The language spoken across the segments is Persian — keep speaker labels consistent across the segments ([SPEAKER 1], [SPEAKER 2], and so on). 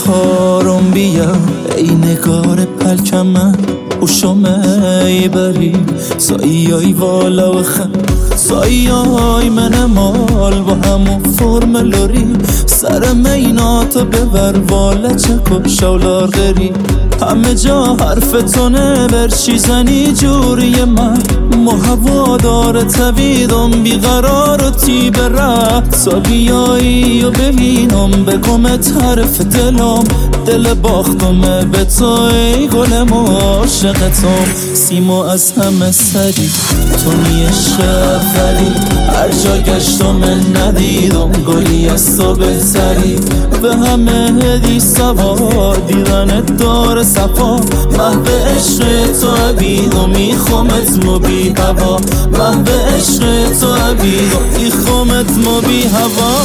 [SPEAKER 1] بهارم بیا ای نگار پلکم من اوشم بری سایای والا و سایای من مال با همون فرم لوری سر میناتو ببر والا چکو شولار غری همه جا حرف تونه برچی زنی جوری من محوا داره تویدم بیقرار و تی بره تا بیایی و ببینم بگمت حرف دلم دل باختم به تو ای گلم و عاشقتم سیمو از همه سری تو نیش خری هر جا گشتم ندیدم گلی از تو بهتری به همه هدی سوا دیدنت داره صفا محو عشق تو عبید و میخومت مو بی هوا محو عشق تو عبید و میخومت مو بی هوا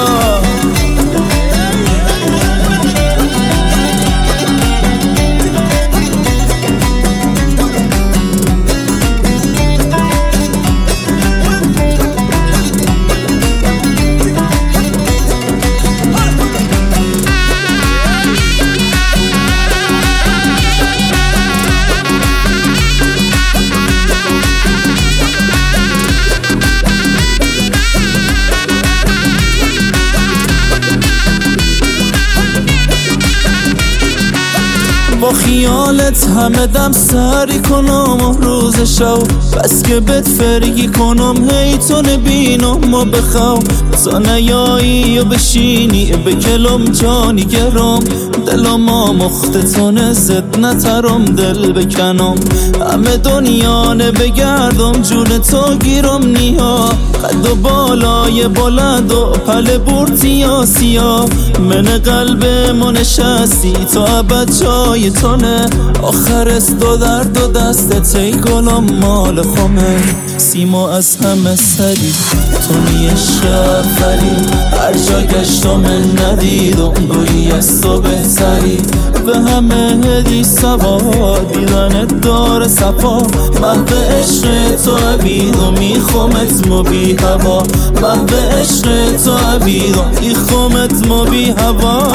[SPEAKER 1] با خیالت همه دم سری کنم روز شو بس که بهت فرگی کنم هی تو نبینم و بخوام تا نیایی و بشینی بکلم جانی گرم دلم مختتونه زد نترم دل بکنم همه دنیا بگردم جون تو گیرم نیا قد و بالای بلند و پل بورتی آسیا من قلب ما نشستی تا ابد جای تونه آخر است دو در دو دستت ای گلم مال خمه سیمو از همه سری تو نیش خری هر جا گشتم ندیدم گلی از تو بهتری به همه هدی سوا دیدنت داره صفا محو عشق تو عبید و میخومت مو بی هوا محو عشق تو عبید و میخومت مو بی هوا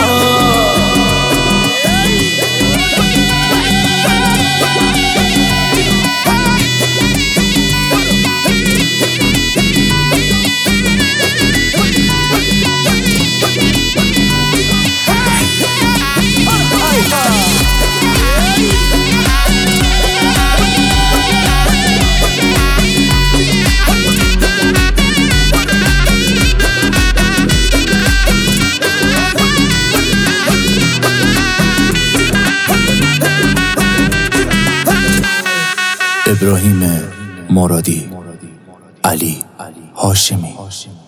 [SPEAKER 2] ابراهیم مرادی علی هاشمی